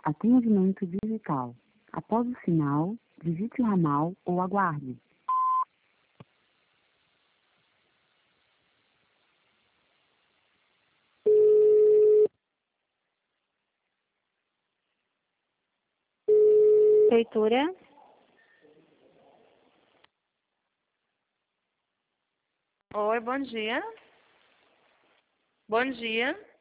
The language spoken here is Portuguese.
Atendimento digital. Após o sinal, digite o ramal ou aguarde. Prefeitura. Oi, bom dia. Bom dia.